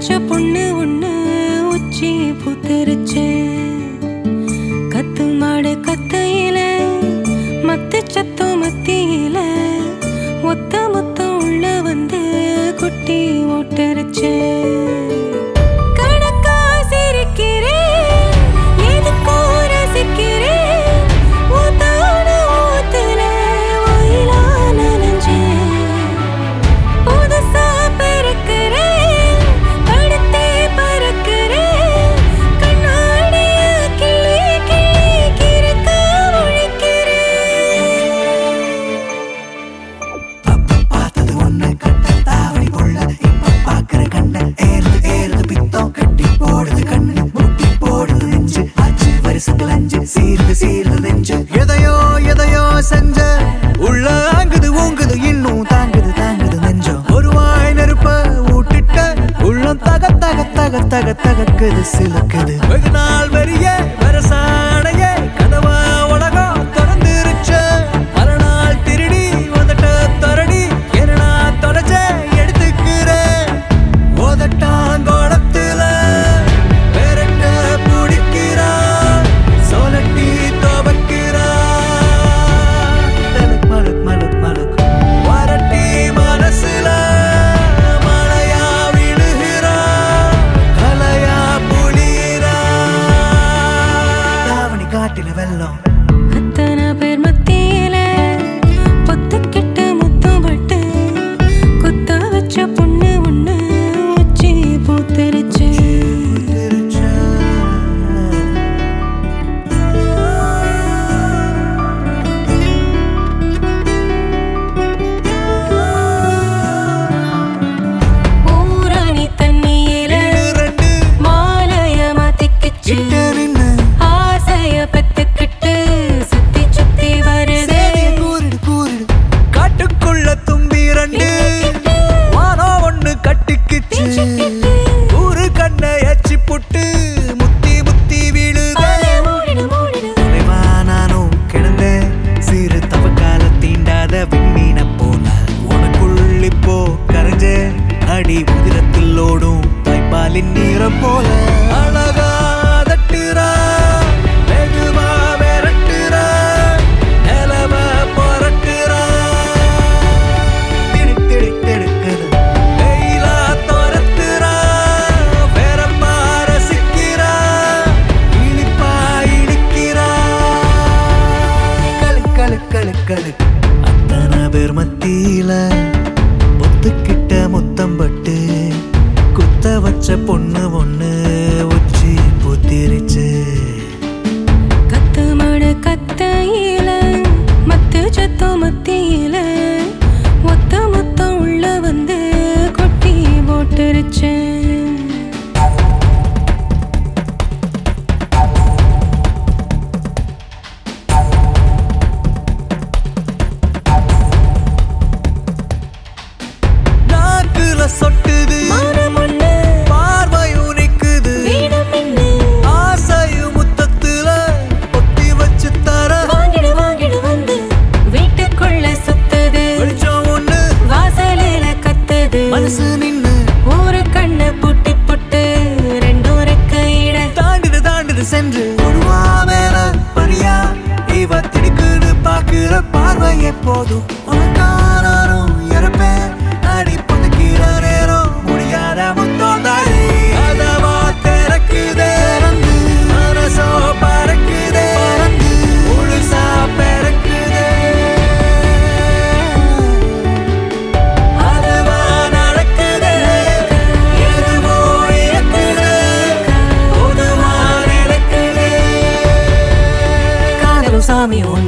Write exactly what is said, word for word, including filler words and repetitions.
வச்ச பொண்ணு ஒண்ணு உச்சி பூத்திருச்சு. கத்து மாடு கத்தையில மத்து சத்தம் மத்தியில ஒத்த மொத்தம் உள்ள வந்து குட்டி ஓட்டரிச்சு. எதையோ எதையோ செஞ்ச உள்ள ஆங்குது ஊங்குது இன்னும் தாங்குது தாங்குது நெஞ்சம். ஒரு வாய் நெருப்ப ஊட்டிட்ட உள்ளம் தக தக தக தக தகக்குது சிலுக்குது. வெகு நாள் வரிய வரசாடைய கதவா உலகம் திறந்துருச்ச. மறுநாள் திருடி உதட்ட தொரடி என்ன தொலைச்ச எடுத்துக்கிறேன் உதட்டாங்கோளத்துல அத்தனை பேர் மத்தியில பொத்துக்கிட்டு முத்தம் பட்டு குத்த வச்ச பொண்ணு ஒண்ணு உச்சி பூத்திருச்சு. ஊரணி தண்ணியில மாலைய மாத்திக்கிச்சு. காட்டுக்குள்ள தும்பி ரெண்டு வானோ ஒண்ணு கட்டிக்கிச்சு. ஊரு கண்ணை எச்சி புட்டு முத்தி முத்தி வீழுதே. நானும் கிடந்தேன் சிறு தவக்கால தீண்டாத விண்மீன போல. உனக்குள்ளிப்போ கரைஞ்ச அடி உதிரத்தில் ஓடும் தாய்ப்பாலின் நீரம் போல. அழகா தட்டுறா வெகுவா விரட்டுறா நிலவ பொறட்டுறா திடு திடு திடுக்குது வெயிலா துரத்துறா வேறப்பா ரசிக்கிறா இனிப்பா இனிக்கிறா கழு கழு கழு கழு. அத்தனை பேர் மத்தியில பொத்துக்கிட்ட முத்தம் பட்டு குத்த வச்ச பொண்ணு ஒண்ணு உச்சி பூத்திருச்சு. கத்து மாடு கத்தையில மத்து சத்தம் மத்தியில ஒத்த மொத்தம் உள்ள வந்து கொட்டி போட்டுருச்சு. நாக்குல சொட்டுது பார்வையும் நிக்குது. ஆசையும் முத்தத்துல பொத்தி வச்சு தர வாங்கிடு வாங்கிடு வந்து வீட்டுக்குள்ள சுத்துது. வெளிச்சம் ஒண்ணு வாசலில கத்துது. மனசு நின்னு ஒரு கண்ணு புட்டி புட்டு ரெண்டும் ரெக்கையிட தாண்டுது தாண்டுது சென்று ஒருவா மேல பரியா இவ திடுக்குன்னு பாக்குற பார்வை எப்போதும் உனக்காரும் இறப்பேன் அடி புதுக்கிற நேரம் முடியாத முத்தம் தாடி. அதவா திறக்குதே மனசோ பறக்குதே முழுசா பிறக்குதே. அதுவா நடக்குதே எதுவோ இயக்குதே பொதுவா நடக்குதே. காதலும் சாமி ஒண்ணு